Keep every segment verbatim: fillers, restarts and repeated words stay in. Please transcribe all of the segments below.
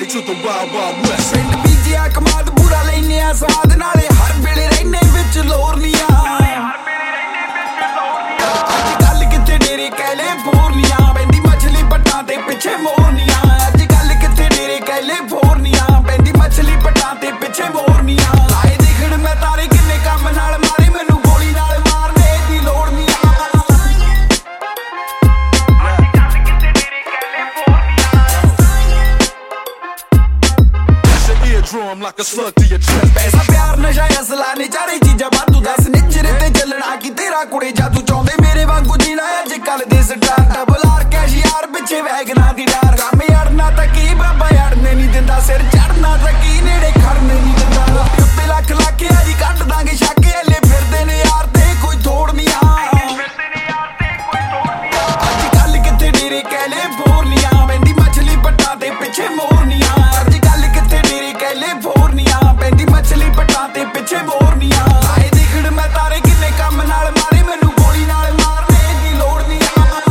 to the wild wild west. ਪਿੰਡ ਬੀਜਿਆ ਕਮਾਦ ਪੂਰਾ ਲੈਨੇ ਆ ਸਵਾਦ ਨਾਲੇ ਹਰ ਵੇਲੇ ਰਹਿਨੇ ਵਿੱਚ ਲੋਰਨੀਆਂ ਅੱਜ ਕੱਲ ਕਿੱਥੇ ਡੇਰੇ ਕਹਿਲੇ ਫੋਰਨੀਆਂ ਪੈਂਦੀ ਮਛਲੀ ਪੱਟਾਂ ਤੇ ਪਿੱਛੇ ਮੋਰਨੀਆਂ ਅੱਜ ਕੱਲ ਕਿੱਥੇ ਡੇਰੇ ਕਹਿਲੇ ਫੋਰਨੀਆਂ ਪੈਂਦੀ ਮਛਲੀ ਪੱਟਾਂ ਤੇ ਪਿੱਛੇ ਮੋਰਨੀਆਂ ਲਾਏ ਦੇਖਣ ਮੈਂ ਤਾਰੇ ਕਿੰਨੇ ਕੰਮ ਨਾਲ ਮਾਰੇ ਮੈਨੂੰ ਗੋਲੀ ਨਾਲ ਮਾਰਨੇ ਦੀ ਲੋੜ ਨਹੀਂ Drum like a slug to your chest. ਪੈਸਾ ਪਿਆਰ ਨਸ਼ਾ ਅਸਲਾ ਨੇ ਚਾਰੇ ਚੀਜ਼ਾਂ ਵਾਧੂ ਦੱਸ ਨਿਚਰੇ ਤੇ ਚੱਲਣਾ ਕੀ ਤੇਰਾ ਕੁੜੇ ਜਾਦੂ ਚਾਹੁੰਦੇ ਮੇਰੇ ਵਾਂਗੂ ਜੀਣਾ ਅੱਜ ਕੱਲ ਦੇ ਸਟਾਰ ਡਬਲ ਆਰ ਕੈਸ਼ ਯਾਰ ਪਿੱਛੇ ਵੈਗਨਾਂ ਦੀ ਡਾਰ ਕੰਮ ਅੜਨਾ ਤਾਂ ਕੀ ਬਾਬਾ ਅੜਨੇ ਨਹੀਂ ਦਿੰਦਾ ਸਿਰ ਚੜਨਾ ਤਾਂ ਕੀ ਨੇੜੇ ਖੜਨੇ ਨਹੀਂ ਦਿੰਦਾ ਉੱਤੇ ਲੱਖ ਲੱਖ ਆਜੀ ਕੱਢ ਦਾਂਗੇ ਛਾਕੇ ਹਲੇ ਫਿਰਦੇ ਨੇ ਯਾਰ ਤੇ ਕੋਈ ਥੋੜ ਨਹੀਂ ਅੱਜ ਕੱਲ ਕਿੱਥੇ ਡੇਰੇ ਕਹਿਲੇ ਫੋਰਨੀਆਂ ਪੈਂਦੀ ਮਛਲੀ ਪੱਟਾਂ ਤੇ ਪਿੱਛੇ ਮੋਰਨੀਆਂ ਅੱਜ ਕੱਲ ਕਿੱਥੇ ਡੇਰੇ ਕਹਿਲੇ ਫੋਰਨੀਆਂ ਪੈਂਦੀ ਮਛਲੀ ਪੱਟਾਂ ਤੇ ਪਿੱਛੇ ਮੋਰਨੀਆਂ ਆਏ ਦੇਖਣ ਮੈਂ ਤਾਰੇ ਕਿੰਨੇ ਕੰਮ ਨਾਲ ਮਾਰੇ ਮੈਨੂੰ ਗੋਲੀ ਨਾਲ ਮਾਰਨੇ ਦੀ ਲੋੜ ਨਹੀਂ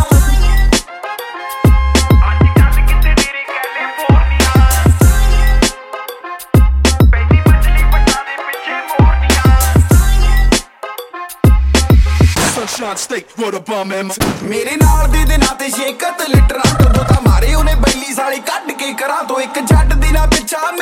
ਅੱਜ ਕੱਲ ਕਿੱਥੇ ਡੇਰੇ ਕਹਿਲੇ ਫੋਰਨੀਆਂ ਪੈਂਦੀ ਮਛਲੀ ਪੱਟਾਂ ਤੇ ਪਿੱਛੇ ਮੋਰਨੀਆਂ Sunshine State, wrote a bum and ਮੇਰੇ ਨਾਲ ਦੇ ਦਿਨਾਂ ਤੇ ਛੇ ਕਤ ਲੀਟਰਾਂ ਤੋਂ ਤਾਂ ਮਾਰੇ ਉਹਨੇ ਬੈਲੀ ਸਾਲੇ ਕੱਢ ਕੇ ਕਰਾਂ ਤੋਂ ਇੱਕ ਜੱਟ ਦੀ ਨਾ ਪਿੱਛਾ